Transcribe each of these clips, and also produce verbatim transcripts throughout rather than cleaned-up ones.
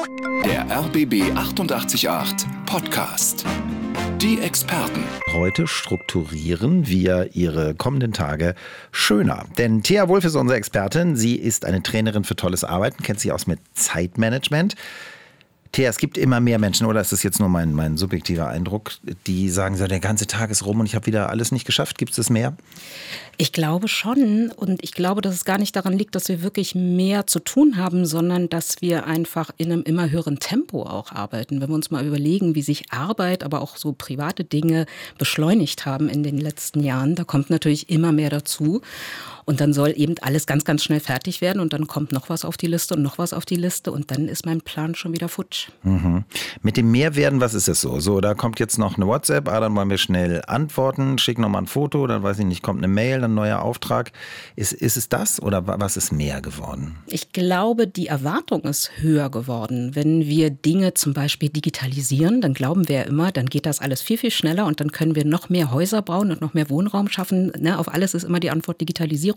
Der R B B achtundachtzig Komma acht Podcast. Die Experten. Heute strukturieren wir Ihre kommenden Tage schöner. Denn Thea Wulff ist unsere Expertin. Sie ist eine Trainerin für tolles Arbeiten, kennt sich aus mit Zeitmanagement. Thea, es gibt immer mehr Menschen, oder ist das jetzt nur mein, mein subjektiver Eindruck, die sagen so, der ganze Tag ist rum und ich habe wieder alles nicht geschafft. Gibt es das mehr? Ich glaube schon, und ich glaube, dass es gar nicht daran liegt, dass wir wirklich mehr zu tun haben, sondern dass wir einfach in einem immer höheren Tempo auch arbeiten. Wenn wir uns mal überlegen, wie sich Arbeit, aber auch so private Dinge beschleunigt haben in den letzten Jahren, da kommt natürlich immer mehr dazu. Und dann soll eben alles ganz, ganz schnell fertig werden und dann kommt noch was auf die Liste und noch was auf die Liste und dann ist mein Plan schon wieder futsch. Mhm. Mit dem Mehrwerden, was ist das so? So, da kommt jetzt noch eine WhatsApp, ah, dann wollen wir schnell antworten, schick nochmal ein Foto, dann weiß ich nicht, kommt eine Mail, dann ein neuer Auftrag. Ist, ist es das oder was ist mehr geworden? Ich glaube, die Erwartung ist höher geworden. Wenn wir Dinge zum Beispiel digitalisieren, dann glauben wir ja immer, dann geht das alles viel, viel schneller und dann können wir noch mehr Häuser bauen und noch mehr Wohnraum schaffen. Ne, auf alles ist immer die Antwort Digitalisierung.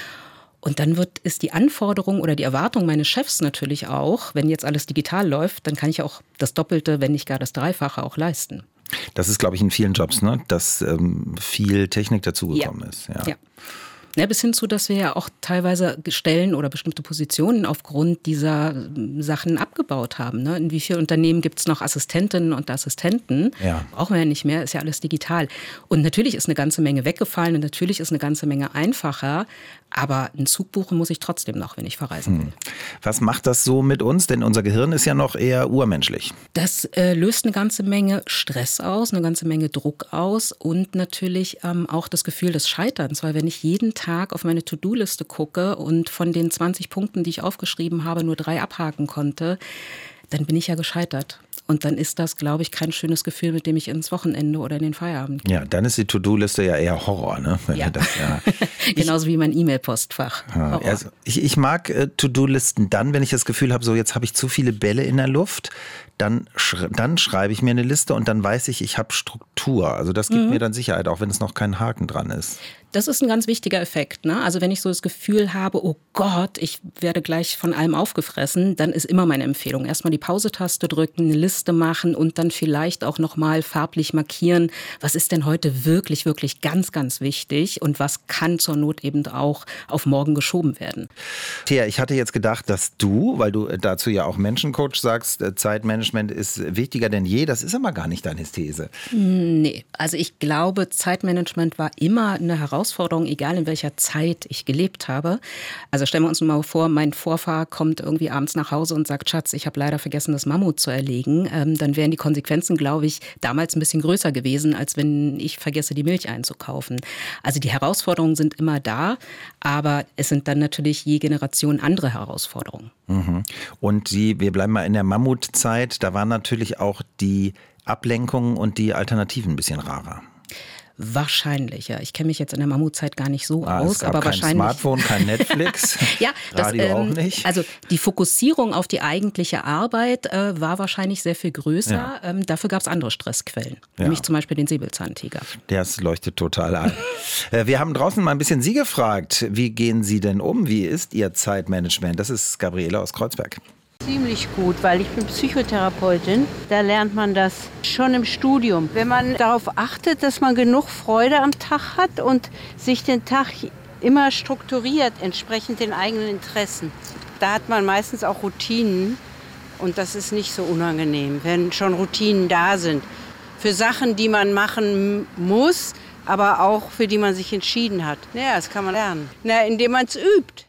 Und dann wird, ist die Anforderung oder die Erwartung meines Chefs natürlich auch, wenn jetzt alles digital läuft, dann kann ich auch das Doppelte, wenn nicht gar das Dreifache auch leisten. Das ist, glaube ich, in vielen Jobs, ne? Dass ähm, viel Technik dazugekommen ja. ist. Ja. ja. Ja, bis hin zu, dass wir ja auch teilweise Stellen oder bestimmte Positionen aufgrund dieser Sachen abgebaut haben. Ne? In wie vielen Unternehmen gibt es noch Assistentinnen und Assistenten? Ja. Brauchen wir ja nicht mehr, ist ja alles digital. Und natürlich ist eine ganze Menge weggefallen und natürlich ist eine ganze Menge einfacher. Aber einen Zug buchen muss ich trotzdem noch, wenn ich verreisen will. Hm. Was macht das so mit uns? Denn unser Gehirn ist ja noch eher urmenschlich. Das äh, löst eine ganze Menge Stress aus, eine ganze Menge Druck aus und natürlich ähm, auch das Gefühl des Scheiterns. Weil wenn ich jeden Tag auf meine To-Do-Liste gucke und von den zwanzig Punkten, die ich aufgeschrieben habe, nur drei abhaken konnte, dann bin ich ja gescheitert. Und dann ist das, glaube ich, kein schönes Gefühl, mit dem ich ins Wochenende oder in den Feierabend gehe. Ja, dann ist die To-Do-Liste ja eher Horror, ne? Wenn ja. Das, ja. Genauso wie mein E-Mail-Postfach. Ja, also ich, ich mag äh, To-Do-Listen dann, wenn ich das Gefühl habe, so jetzt habe ich zu viele Bälle in der Luft. Dann, sch- dann schreibe ich mir eine Liste und dann weiß ich, ich habe Struktur. Also das gibt mhm. mir dann Sicherheit, auch wenn es noch kein Haken dran ist. Das ist ein ganz wichtiger Effekt. Ne? Also wenn ich so das Gefühl habe, oh Gott, ich werde gleich von allem aufgefressen, dann ist immer meine Empfehlung. Erstmal die Pause-Taste drücken, eine Liste machen und dann vielleicht auch nochmal farblich markieren, was ist denn heute wirklich, wirklich ganz, ganz wichtig und was kann zur Not eben auch auf morgen geschoben werden. Thea, ich hatte jetzt gedacht, dass du, weil du dazu ja auch Menschencoach sagst, Zeitmanagement ist wichtiger denn je. Das ist aber gar nicht deine These. Nee, also ich glaube, Zeitmanagement war immer eine Herausforderung, egal in welcher Zeit ich gelebt habe. Also stellen wir uns mal vor, mein Vorfahr kommt irgendwie abends nach Hause und sagt, Schatz, ich habe leider vergessen, das Mammut zu erlegen. Ähm, dann wären die Konsequenzen, glaube ich, damals ein bisschen größer gewesen, als wenn ich vergesse, die Milch einzukaufen. Also die Herausforderungen sind immer da, aber es sind dann natürlich je Generation andere Herausforderungen. Mhm. Und die, wir bleiben mal in der Mammutzeit, da waren natürlich auch die Ablenkungen und die Alternativen ein bisschen rarer. Wahrscheinlich, ja. Ich kenne mich jetzt in der Mammutzeit gar nicht so ah, aus, es gab aber kein wahrscheinlich. Smartphone, kein Netflix, ja, das, Radio ähm, auch nicht. Also die Fokussierung auf die eigentliche Arbeit äh, war wahrscheinlich sehr viel größer. Ja. Ähm, dafür gab es andere Stressquellen, ja. nämlich zum Beispiel den Säbelzahntiger. Das leuchtet total ein. Wir haben draußen mal ein bisschen Sie gefragt. Wie gehen Sie denn um? Wie ist Ihr Zeitmanagement? Das ist Gabriele aus Kreuzberg. Ziemlich gut, weil ich bin Psychotherapeutin. Da lernt man das schon im Studium. Wenn man darauf achtet, dass man genug Freude am Tag hat und sich den Tag immer strukturiert, entsprechend den eigenen Interessen. Da hat man meistens auch Routinen und das ist nicht so unangenehm, wenn schon Routinen da sind. Für Sachen, die man machen muss, aber auch für die man sich entschieden hat. Ja, das kann man lernen. Na, indem man es übt.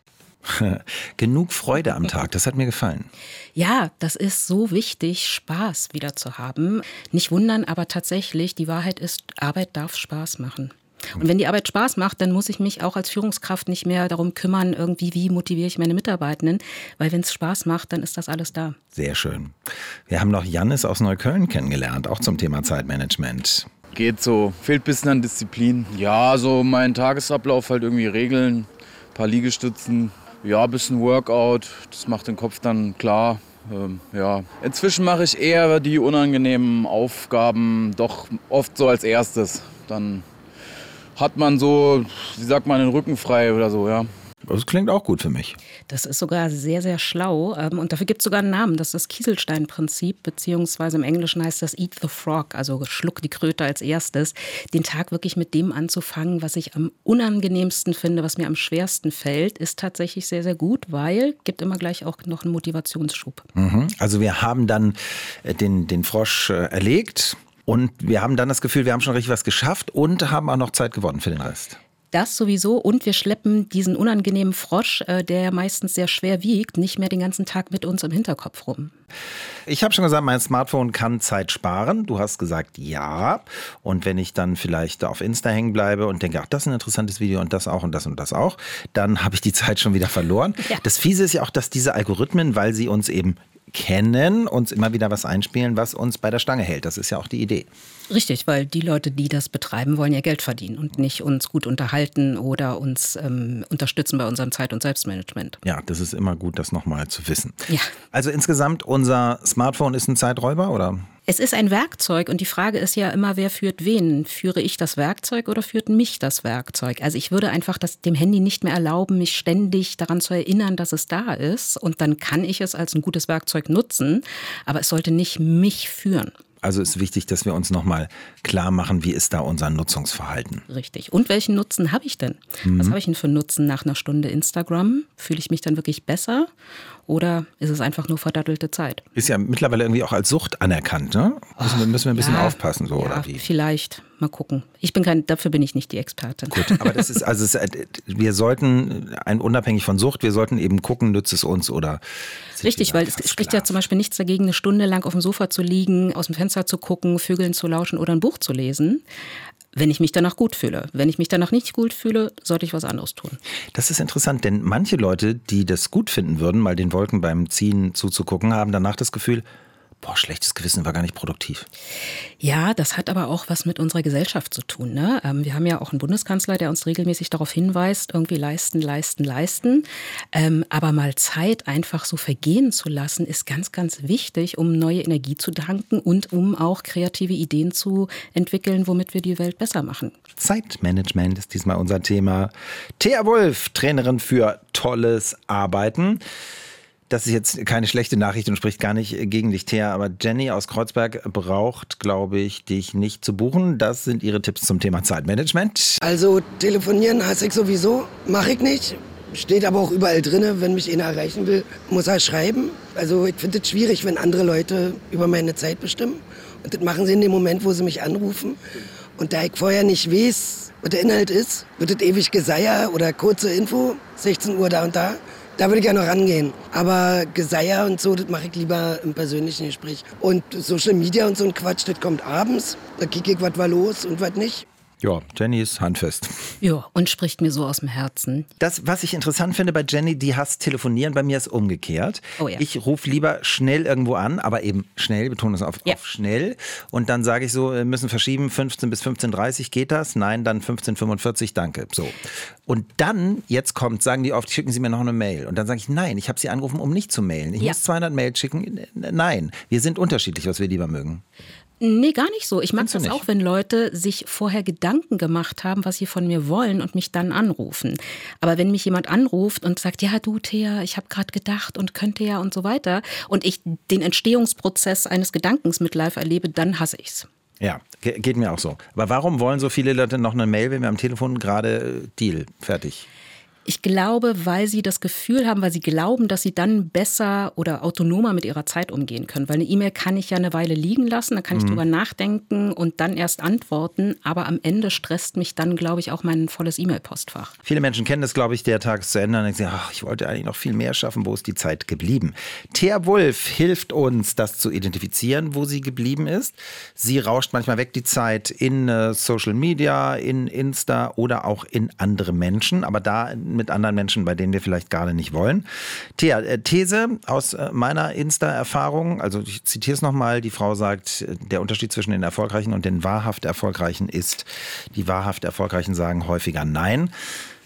Genug Freude am Tag, das hat mir gefallen. Ja, das ist so wichtig, Spaß wieder zu haben. Nicht wundern, aber tatsächlich, die Wahrheit ist, Arbeit darf Spaß machen. Und wenn die Arbeit Spaß macht, dann muss ich mich auch als Führungskraft nicht mehr darum kümmern, irgendwie, wie motiviere ich meine Mitarbeitenden. Weil wenn es Spaß macht, dann ist das alles da. Sehr schön. Wir haben noch Jannis aus Neukölln kennengelernt, auch zum Thema Zeitmanagement. Geht so, fehlt ein bisschen an Disziplin. Ja, so mein Tagesablauf halt irgendwie regeln, ein paar Liegestützen. Ja, ein bisschen Workout, das macht den Kopf dann klar. Ähm, ja. Inzwischen mache ich eher die unangenehmen Aufgaben doch oft so als erstes. Dann hat man so, wie sagt man, den Rücken frei oder so, ja. Das klingt auch gut für mich. Das ist sogar sehr, sehr schlau. Und dafür gibt es sogar einen Namen. Das ist das Kieselstein-Prinzip, beziehungsweise im Englischen heißt das Eat the Frog, also schluck die Kröte als erstes. Den Tag wirklich mit dem anzufangen, was ich am unangenehmsten finde, was mir am schwersten fällt, ist tatsächlich sehr, sehr gut, weil gibt immer gleich auch noch einen Motivationsschub. Mhm. Also wir haben dann den, den Frosch erlegt und wir haben dann das Gefühl, wir haben schon richtig was geschafft und haben auch noch Zeit gewonnen für den Rest. Das sowieso und wir schleppen diesen unangenehmen Frosch, äh, der ja meistens sehr schwer wiegt, nicht mehr den ganzen Tag mit uns im Hinterkopf rum. Ich habe schon gesagt, mein Smartphone kann Zeit sparen. Du hast gesagt, ja. Und wenn ich dann vielleicht auf Insta hängen bleibe und denke, ach, das ist ein interessantes Video und das auch und das und das auch, dann habe ich die Zeit schon wieder verloren. Ja. Das Fiese ist ja auch, dass diese Algorithmen, weil sie uns eben kennen, uns immer wieder was einspielen, was uns bei der Stange hält. Das ist ja auch die Idee. Richtig, weil die Leute, die das betreiben, wollen ja Geld verdienen und nicht uns gut unterhalten oder uns ähm, unterstützen bei unserem Zeit- und Selbstmanagement. Ja, das ist immer gut, das nochmal zu wissen. Ja. Also insgesamt, unser Smartphone ist ein Zeiträuber, oder? Es ist ein Werkzeug und die Frage ist ja immer, wer führt wen? Führe ich das Werkzeug oder führt mich das Werkzeug? Also ich würde einfach das, dem Handy nicht mehr erlauben, mich ständig daran zu erinnern, dass es da ist. Und dann kann ich es als ein gutes Werkzeug nutzen, aber es sollte nicht mich führen. Also ist wichtig, dass wir uns nochmal klar machen, wie ist da unser Nutzungsverhalten. Richtig. Und welchen Nutzen habe ich denn? Mhm. Was habe ich denn für einen Nutzen nach einer Stunde Instagram? Fühle ich mich dann wirklich besser? Oder ist es einfach nur verdattelte Zeit? Ist ja mittlerweile irgendwie auch als Sucht anerkannt, ne? Müssen wir, müssen wir ein bisschen ja, aufpassen, so, ja, oder wie? Vielleicht. Mal gucken. Ich bin kein, dafür bin ich nicht die Expertin. Gut, aber das ist, also es, wir sollten, ein, unabhängig von Sucht, wir sollten eben gucken, nützt es uns oder... Richtig, weil es spricht ja zum Beispiel nichts dagegen, eine Stunde lang auf dem Sofa zu liegen, aus dem Fenster zu gucken, Vögeln zu lauschen oder ein Buch zu lesen. Wenn ich mich danach gut fühle. Wenn ich mich danach nicht gut fühle, sollte ich was anderes tun. Das ist interessant, denn manche Leute, die das gut finden würden, mal den Wolken beim Ziehen zuzugucken, haben danach das Gefühl, boah, schlechtes Gewissen, war gar nicht produktiv. Ja, das hat aber auch was mit unserer Gesellschaft zu tun. Ne? Ähm, wir haben ja auch einen Bundeskanzler, der uns regelmäßig darauf hinweist, irgendwie leisten, leisten, leisten. Ähm, aber mal Zeit einfach so vergehen zu lassen, ist ganz, ganz wichtig, um neue Energie zu tanken und um auch kreative Ideen zu entwickeln, womit wir die Welt besser machen. Zeitmanagement ist diesmal unser Thema. Thea Wulff, Trainerin für tolles Arbeiten. Das ist jetzt keine schlechte Nachricht und spricht gar nicht gegen dich, Thea, aber Jenny aus Kreuzberg braucht, glaube ich, dich nicht zu buchen. Das sind ihre Tipps zum Thema Zeitmanagement. Also telefonieren hasse ich sowieso, mache ich nicht. Steht aber auch überall drin, wenn mich einer erreichen will, muss er schreiben. Also ich finde es schwierig, wenn andere Leute über meine Zeit bestimmen. Und das machen sie in dem Moment, wo sie mich anrufen. Und da ich vorher nicht weiß, was der Inhalt ist, wird es ewig Geseier oder kurze Info, sechzehn Uhr da und da. Da würde ich ja noch rangehen. Aber Geseier und so, das mache ich lieber im persönlichen Gespräch. Und Social Media und so ein Quatsch, das kommt abends. Da kicke ich, was war los und was nicht. Ja, Jenny ist handfest. Ja, und spricht mir so aus dem Herzen. Das, was ich interessant finde bei Jenny, die hasst telefonieren, bei mir ist umgekehrt. Oh ja. Ich rufe lieber schnell irgendwo an, aber eben schnell, betone es auf, ja. auf schnell. Und dann sage ich so, wir müssen verschieben, fünfzehn bis fünfzehn Uhr dreißig, geht das? Nein, dann fünfzehn Uhr fünfundvierzig, danke. So. Und dann, jetzt kommt, sagen die oft, schicken Sie mir noch eine Mail. Und dann sage ich, nein, ich habe Sie angerufen, um nicht zu mailen. Ich ja. muss zweihundert Mails schicken. Nein, wir sind unterschiedlich, was wir lieber mögen. Nee, gar nicht so. Ich mag Findest du das nicht? auch, wenn Leute sich vorher Gedanken gemacht haben, was sie von mir wollen und mich dann anrufen. Aber wenn mich jemand anruft und sagt, ja du Thea, ich habe gerade gedacht und könnte ja und so weiter und ich den Entstehungsprozess eines Gedankens mit live erlebe, dann hasse ich's. Ja, ge- geht mir auch so. Aber warum wollen so viele Leute noch eine Mail, wenn wir am Telefon gerade äh, Deal, fertig? Ich glaube, weil sie das Gefühl haben, weil sie glauben, dass sie dann besser oder autonomer mit ihrer Zeit umgehen können. Weil eine E-Mail kann ich ja eine Weile liegen lassen, da kann ich mhm. drüber nachdenken und dann erst antworten. Aber am Ende stresst mich dann, glaube ich, auch mein volles E-Mail-Postfach. Viele Menschen kennen das, glaube ich, der Tag ist zu Ende und denken sich, ach, ich wollte eigentlich noch viel mehr schaffen, wo ist die Zeit geblieben? Thea Wulff hilft uns, das zu identifizieren, wo sie geblieben ist. Sie rauscht manchmal weg die Zeit in äh, Social Media, in Insta oder auch in andere Menschen, aber da mit anderen Menschen, bei denen wir vielleicht gerade nicht wollen. Thea, äh, These aus äh, meiner Insta-Erfahrung, also ich zitiere es nochmal, die Frau sagt, der Unterschied zwischen den Erfolgreichen und den wahrhaft Erfolgreichen ist, die wahrhaft Erfolgreichen sagen häufiger Nein.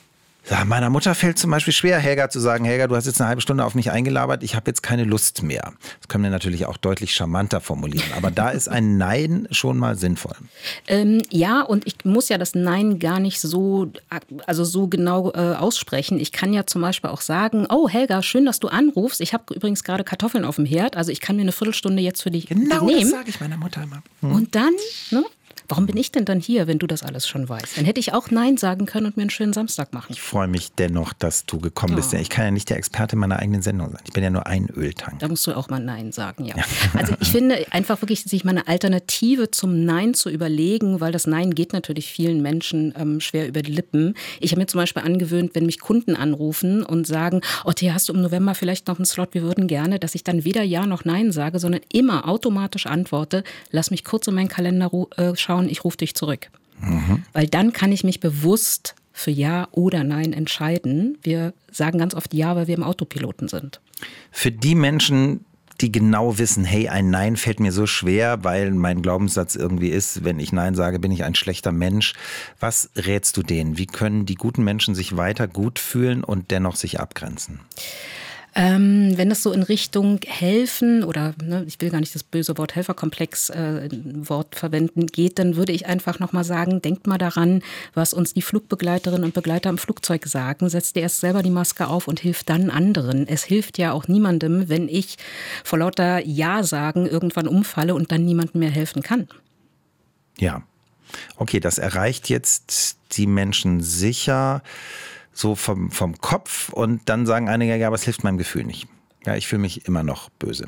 Ja, meiner Mutter fällt zum Beispiel schwer, Helga zu sagen, Helga, du hast jetzt eine halbe Stunde auf mich eingelabert, ich habe jetzt keine Lust mehr. Das können wir natürlich auch deutlich charmanter formulieren, aber da ist ein Nein schon mal sinnvoll. Ähm, ja, und ich muss ja das Nein gar nicht so, also so genau äh, aussprechen. Ich kann ja zum Beispiel auch sagen, oh Helga, schön, dass du anrufst. Ich habe übrigens gerade Kartoffeln auf dem Herd, also ich kann mir eine Viertelstunde jetzt für dich genau nehmen. Das sage ich meiner Mutter immer. Hm. Und dann, ne? Warum bin ich denn dann hier, wenn du das alles schon weißt? Dann hätte ich auch Nein sagen können und mir einen schönen Samstag machen. Ich freue mich dennoch, dass du gekommen bist. Oh. Ich kann ja nicht der Experte meiner eigenen Sendung sein. Ich bin ja nur ein Öltank. Da musst du auch mal Nein sagen, ja. Also ich finde einfach wirklich, sich mal eine Alternative zum Nein zu überlegen, weil das Nein geht natürlich vielen Menschen ähm, schwer über die Lippen. Ich habe mir zum Beispiel angewöhnt, wenn mich Kunden anrufen und sagen, oh Thea, hast du im November vielleicht noch einen Slot, wir würden gerne, dass ich dann weder Ja noch Nein sage, sondern immer automatisch antworte, lass mich kurz in meinen Kalender äh, schauen, ich rufe dich zurück. Mhm. Weil dann kann ich mich bewusst für Ja oder Nein entscheiden. Wir sagen ganz oft Ja, weil wir im Autopiloten sind. Für die Menschen, die genau wissen, hey, ein Nein fällt mir so schwer, weil mein Glaubenssatz irgendwie ist, wenn ich Nein sage, bin ich ein schlechter Mensch. Was rätst du denen? Wie können die guten Menschen sich weiter gut fühlen und dennoch sich abgrenzen? Ähm, wenn es so in Richtung helfen oder ne, ich will gar nicht das böse Wort Helferkomplex äh, Wort verwenden geht, dann würde ich einfach nochmal sagen, denkt mal daran, was uns die Flugbegleiterinnen und Begleiter im Flugzeug sagen. Setzt dir erst selber die Maske auf und hilft dann anderen. Es hilft ja auch niemandem, wenn ich vor lauter Ja sagen irgendwann umfalle und dann niemandem mehr helfen kann. Ja, okay, das erreicht jetzt die Menschen sicher so vom, vom Kopf und dann sagen einige, ja, aber es hilft meinem Gefühl nicht. Ja, ich fühle mich immer noch böse.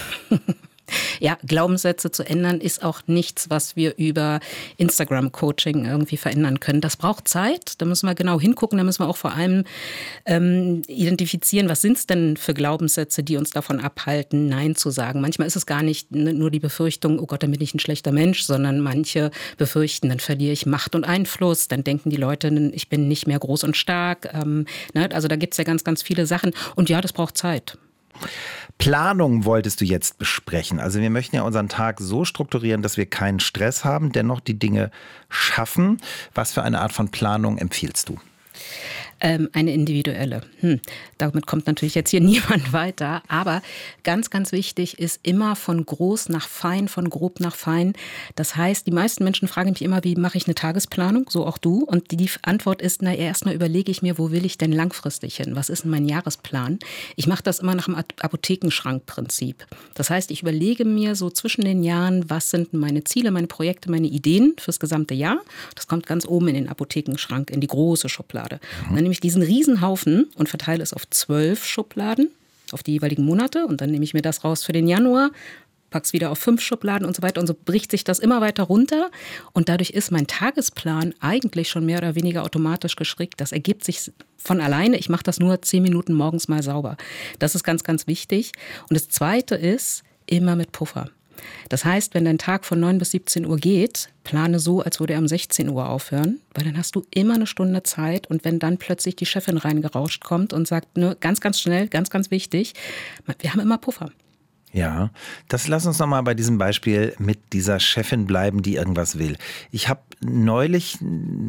Ja, Glaubenssätze zu ändern ist auch nichts, was wir über Instagram-Coaching irgendwie verändern können. Das braucht Zeit, da müssen wir genau hingucken, da müssen wir auch vor allem ähm, identifizieren, was sind es denn für Glaubenssätze, die uns davon abhalten, Nein zu sagen. Manchmal ist es gar nicht nur die Befürchtung, oh Gott, dann bin ich ein schlechter Mensch, sondern manche befürchten, dann verliere ich Macht und Einfluss, dann denken die Leute, ich bin nicht mehr groß und stark. Ähm, ne? Also da gibt es ja ganz, ganz viele Sachen und ja, das braucht Zeit. Planung wolltest du jetzt besprechen. Also wir möchten ja unseren Tag so strukturieren, dass wir keinen Stress haben, dennoch die Dinge schaffen. Was für eine Art von Planung empfiehlst du? Ähm, eine individuelle. Hm. Damit kommt natürlich jetzt hier niemand weiter. Aber ganz, ganz wichtig ist immer von groß nach fein, von grob nach fein. Das heißt, die meisten Menschen fragen mich immer, wie mache ich eine Tagesplanung? So auch du. Und die Antwort ist, na, erstmal überlege ich mir, wo will ich denn langfristig hin? Was ist denn mein Jahresplan? Ich mache das immer nach dem Apothekenschrankprinzip. Das heißt, ich überlege mir so zwischen den Jahren, was sind meine Ziele, meine Projekte, meine Ideen fürs gesamte Jahr. Das kommt ganz oben in den Apothekenschrank, in die große Schublade. Mhm. Dann nehme ich diesen Riesenhaufen und verteile es auf zwölf Schubladen, auf die jeweiligen Monate. Und dann nehme ich mir das raus für den Januar, pack's wieder auf fünf Schubladen und so weiter. Und so bricht sich das immer weiter runter. Und dadurch ist mein Tagesplan eigentlich schon mehr oder weniger automatisch gestrickt. Das ergibt sich von alleine. Ich mache das nur zehn Minuten morgens mal sauber. Das ist ganz, ganz wichtig. Und das Zweite ist, immer mit Puffer. Das heißt, wenn dein Tag von neun bis siebzehn Uhr geht, plane so, als würde er um sechzehn Uhr aufhören, weil dann hast du immer eine Stunde Zeit und wenn dann plötzlich die Chefin reingerauscht kommt und sagt, ne, ganz, ganz schnell, ganz, ganz wichtig, wir haben immer Puffer. Ja, das lass uns nochmal bei diesem Beispiel mit dieser Chefin bleiben, die irgendwas will. Ich habe neulich,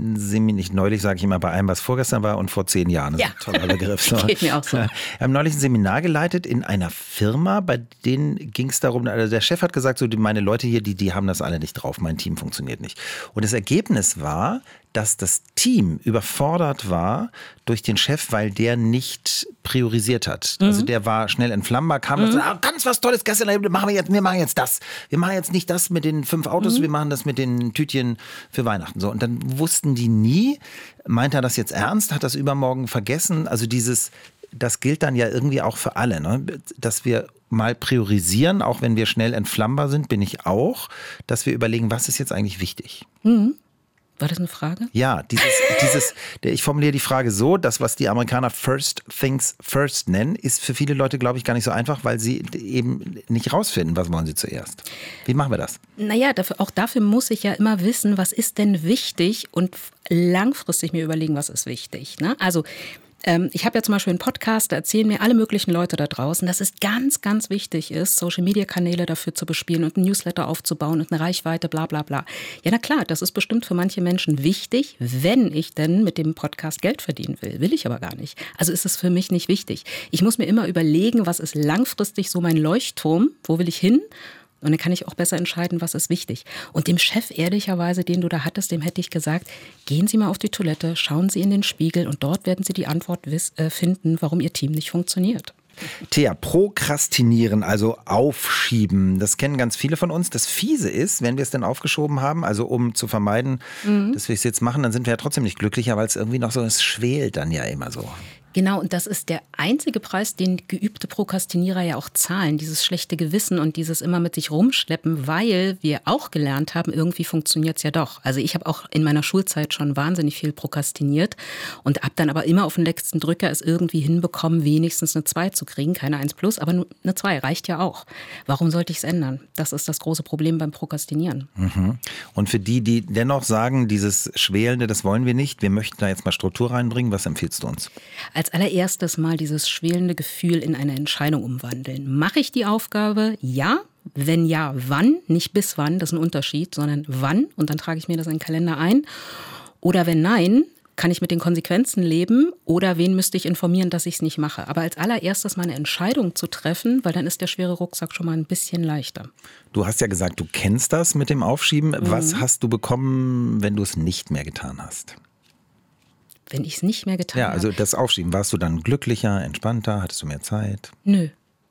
nicht neulich sage ich immer bei allem, was vorgestern war und vor zehn Jahren. Das ja. ist ein toller Begriff. So. Geht mir auch so. Wir haben neulich ein Seminar geleitet in einer Firma, bei denen ging es darum, also der Chef hat gesagt, so die, meine Leute hier, die, die haben das alle nicht drauf, mein Team funktioniert nicht. Und das Ergebnis war, dass das Team überfordert war durch den Chef, weil der nicht priorisiert hat. Mhm. Also der war schnell entflammbar, kam mhm. und sagte, ah, ganz was Tolles gestern, machen wir, jetzt, wir machen jetzt das. Wir machen jetzt nicht das mit den fünf Autos, mhm. wir machen das mit den Tütchen für Weihnachten. So, und dann wussten die nie, meint er das jetzt ernst, hat das übermorgen vergessen? Also dieses, das gilt dann ja irgendwie auch für alle, ne? Dass wir mal priorisieren, auch wenn wir schnell entflammbar sind, bin ich auch, dass wir überlegen, was ist jetzt eigentlich wichtig? Mhm. War das eine Frage? Ja, dieses, dieses, ich formuliere die Frage so, das, was die Amerikaner First Things First nennen, ist für viele Leute, glaube ich, gar nicht so einfach, weil sie eben nicht rausfinden, was wollen sie zuerst. Wie machen wir das? Naja, dafür, auch dafür muss ich ja immer wissen, was ist denn wichtig und langfristig mir überlegen, was ist wichtig. Ne? Also Ähm, ich habe ja zum Beispiel einen Podcast, da erzählen mir alle möglichen Leute da draußen, dass es ganz, ganz wichtig ist, Social-Media-Kanäle dafür zu bespielen und ein Newsletter aufzubauen und eine Reichweite, bla bla bla. Ja, na klar, das ist bestimmt für manche Menschen wichtig, wenn ich denn mit dem Podcast Geld verdienen will. Will ich aber gar nicht. Also ist es für mich nicht wichtig. Ich muss mir immer überlegen, was ist langfristig so mein Leuchtturm, wo will ich hin? Und dann kann ich auch besser entscheiden, was ist wichtig. Und dem Chef, ehrlicherweise, den du da hattest, dem hätte ich gesagt, gehen Sie mal auf die Toilette, schauen Sie in den Spiegel und dort werden Sie die Antwort wiss, äh, finden, warum Ihr Team nicht funktioniert. Thea, prokrastinieren, also aufschieben, das kennen ganz viele von uns. Das Fiese ist, wenn wir es dann aufgeschoben haben, also um zu vermeiden, mhm. dass wir es jetzt machen, dann sind wir ja trotzdem nicht glücklicher, weil es irgendwie noch so, es schwelt dann ja immer so. Genau, und das ist der einzige Preis, den geübte Prokrastinierer ja auch zahlen. Dieses schlechte Gewissen und dieses immer mit sich rumschleppen, weil wir auch gelernt haben, irgendwie funktioniert es ja doch. Also ich habe auch in meiner Schulzeit schon wahnsinnig viel prokrastiniert und habe dann aber immer auf den letzten Drücker es irgendwie hinbekommen, wenigstens eine zwei zu kriegen. Keine eins plus, aber nur eine zwei reicht ja auch. Warum sollte ich es ändern? Das ist das große Problem beim Prokrastinieren. Mhm. Und für die, die dennoch sagen, dieses Schwelende, das wollen wir nicht, wir möchten da jetzt mal Struktur reinbringen, was empfiehlst du uns? Als allererstes mal dieses schwelende Gefühl in eine Entscheidung umwandeln. Mache ich die Aufgabe? Ja. Wenn ja, wann? Nicht bis wann, das ist ein Unterschied, sondern wann. Und dann trage ich mir das in den Kalender ein. Oder wenn nein, kann ich mit den Konsequenzen leben? Oder wen müsste ich informieren, dass ich es nicht mache? Aber als allererstes mal eine Entscheidung zu treffen, weil dann ist der schwere Rucksack schon mal ein bisschen leichter. Du hast ja gesagt, du kennst das mit dem Aufschieben. Mhm. Was hast du bekommen, wenn du es nicht mehr getan hast? Wenn ich es nicht mehr getan habe. Ja, also das Aufschieben, warst du dann glücklicher, entspannter, hattest du mehr Zeit? Nö.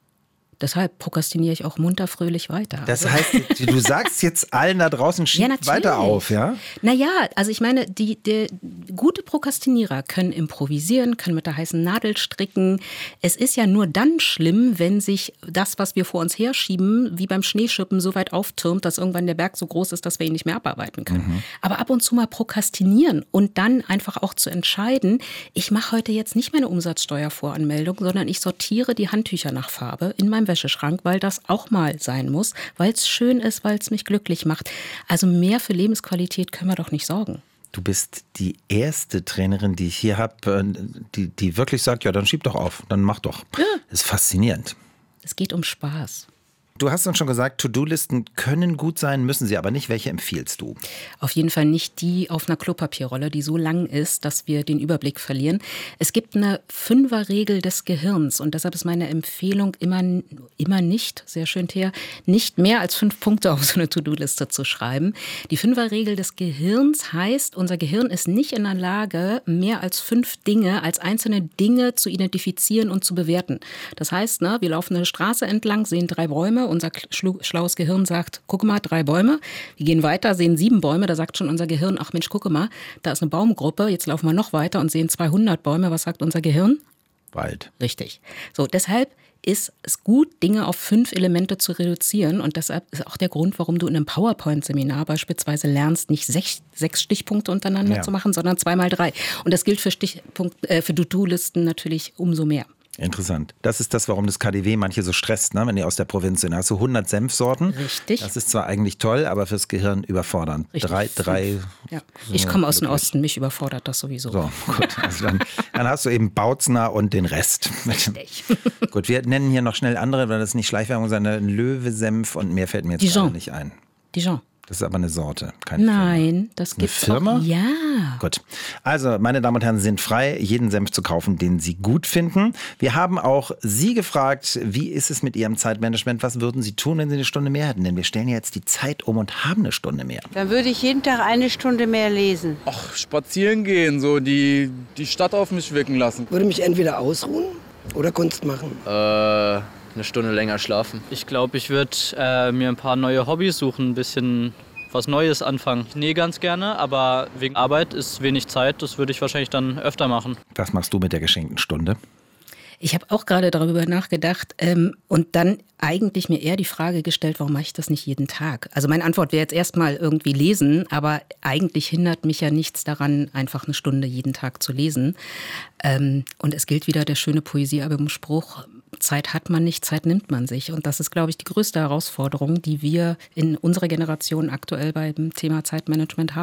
Deshalb prokrastiniere ich auch munter fröhlich weiter. Das also. heißt, du sagst jetzt allen da draußen, schieb ja, weiter auf, ja? Naja, also ich meine, die, die gute Prokrastinierer können improvisieren, können mit der heißen Nadel stricken. Es ist ja nur dann schlimm, wenn sich das, was wir vor uns herschieben, wie beim Schneeschippen so weit auftürmt, dass irgendwann der Berg so groß ist, dass wir ihn nicht mehr abarbeiten können. Mhm. Aber ab und zu mal prokrastinieren und dann einfach auch zu entscheiden, ich mache heute jetzt nicht meine Umsatzsteuervoranmeldung, sondern ich sortiere die Handtücher nach Farbe in meinem Wäscheschrank, weil das auch mal sein muss, weil es schön ist, weil es mich glücklich macht. Also mehr für Lebensqualität können wir doch nicht sorgen. Du bist die erste Trainerin, die ich hier habe, die, die wirklich sagt, ja, dann schieb doch auf, dann mach doch. Ja. Das ist faszinierend. Es geht um Spaß. Du hast uns schon gesagt, To-Do-Listen können gut sein, müssen sie aber nicht. Welche empfiehlst du? Auf jeden Fall nicht die auf einer Klopapierrolle, die so lang ist, dass wir den Überblick verlieren. Es gibt eine Fünferregel des Gehirns und deshalb ist meine Empfehlung immer, immer nicht, sehr schön Thea, nicht mehr als fünf Punkte auf so eine To-Do-Liste zu schreiben. Die Fünferregel des Gehirns heißt, unser Gehirn ist nicht in der Lage, mehr als fünf Dinge als einzelne Dinge zu identifizieren und zu bewerten. Das heißt, ne, wir laufen eine Straße entlang, sehen drei Bäume. Unser schlaues Gehirn sagt, guck mal, drei Bäume. Wir gehen weiter, sehen sieben Bäume. Da sagt schon unser Gehirn, ach Mensch, gucke mal, da ist eine Baumgruppe. Jetzt laufen wir noch weiter und sehen zweihundert Bäume. Was sagt unser Gehirn? Wald. Richtig. So, deshalb ist es gut, Dinge auf fünf Elemente zu reduzieren. Und deshalb ist auch der Grund, warum du in einem PowerPoint-Seminar beispielsweise lernst, nicht sech, sechs Stichpunkte untereinander ja. zu machen, sondern zwei mal drei. Und das gilt für Stichpunkt, äh, für To-Do-Listen natürlich umso mehr. Interessant. Das ist das, warum das K D W manche so stresst, ne? Wenn die aus der Provinz sind. Da hast du hundert Senfsorten. Richtig. Das ist zwar eigentlich toll, aber fürs Gehirn überfordernd. Richtig. Drei, drei. Ja. Ich komme aus dem Osten, mich überfordert das sowieso. So, gut. Also dann, dann hast du eben Bautzner und den Rest. Richtig. Gut, wir nennen hier noch schnell andere, weil das nicht Schleichwerbung, sondern Löwe-Senf und mehr fällt mir jetzt Dijon. gar nicht ein. Dijon. Das ist aber eine Sorte, keine Nein, Firma. das gibt es Firma? Auch, ja. Gut. Also, meine Damen und Herren, Sie sind frei, jeden Senf zu kaufen, den Sie gut finden. Wir haben auch Sie gefragt, wie ist es mit Ihrem Zeitmanagement? Was würden Sie tun, wenn Sie eine Stunde mehr hätten? Denn wir stellen ja jetzt die Zeit um und haben eine Stunde mehr. Dann würde ich jeden Tag eine Stunde mehr lesen. Ach, spazieren gehen, so die, die Stadt auf mich wirken lassen. Würde mich entweder ausruhen oder Kunst machen. Äh... eine Stunde länger schlafen. Ich glaube, ich würde äh, mir ein paar neue Hobbys suchen, ein bisschen was Neues anfangen. Ich nähe ganz gerne, aber wegen Arbeit ist wenig Zeit. Das würde ich wahrscheinlich dann öfter machen. Was machst du mit der geschenkten Stunde? Ich habe auch gerade darüber nachgedacht ähm, und dann eigentlich mir eher die Frage gestellt, warum mache ich das nicht jeden Tag? Also meine Antwort wäre jetzt erstmal irgendwie lesen, aber eigentlich hindert mich ja nichts daran, einfach eine Stunde jeden Tag zu lesen. Ähm, und es gilt wieder der schöne Poesiealbumspruch, Zeit hat man nicht, Zeit nimmt man sich. Und das ist, glaube ich, die größte Herausforderung, die wir in unserer Generation aktuell beim Thema Zeitmanagement haben.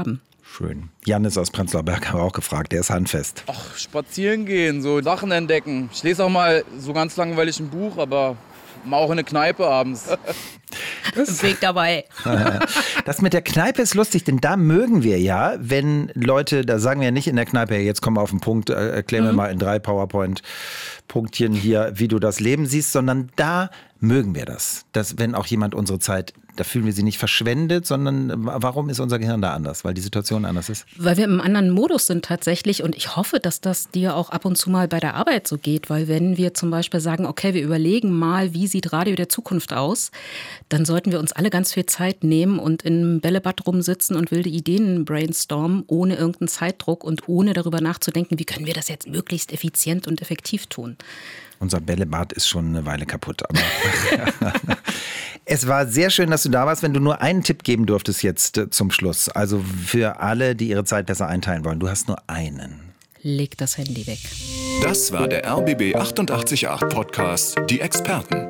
Schön. Janis aus Prenzlauer Berg haben wir auch gefragt, der ist handfest. Ach, spazieren gehen, so Sachen entdecken. Ich lese auch mal so ganz langweilig ein Buch, aber mal auch in eine Kneipe abends. Weg dabei. Das mit der Kneipe ist lustig, denn da mögen wir ja, wenn Leute, da sagen wir ja nicht in der Kneipe, hey, jetzt kommen wir auf den Punkt, erklär mir mhm. mal in drei PowerPoint-Punktchen hier, wie du das Leben siehst, sondern da mögen wir das. Dass, wenn auch jemand unsere Zeit, da fühlen wir sie nicht verschwendet, sondern warum ist unser Gehirn da anders? Weil die Situation anders ist? Weil wir im anderen Modus sind tatsächlich und ich hoffe, dass das dir auch ab und zu mal bei der Arbeit so geht, weil wenn wir zum Beispiel sagen, okay, wir überlegen mal, wie sieht Radio der Zukunft aus, dann sollten wir uns alle ganz viel Zeit nehmen und im Bällebad rumsitzen und wilde Ideen brainstormen, ohne irgendeinen Zeitdruck und ohne darüber nachzudenken, wie können wir das jetzt möglichst effizient und effektiv tun. Unser Bällebad ist schon eine Weile kaputt. Aber es war sehr schön, dass du da warst. Wenn du nur einen Tipp geben dürftest jetzt zum Schluss, also für alle, die ihre Zeit besser einteilen wollen, du hast nur einen. Leg das Handy weg. Das war der R B B achtundachtzig Komma acht Podcast Die Experten.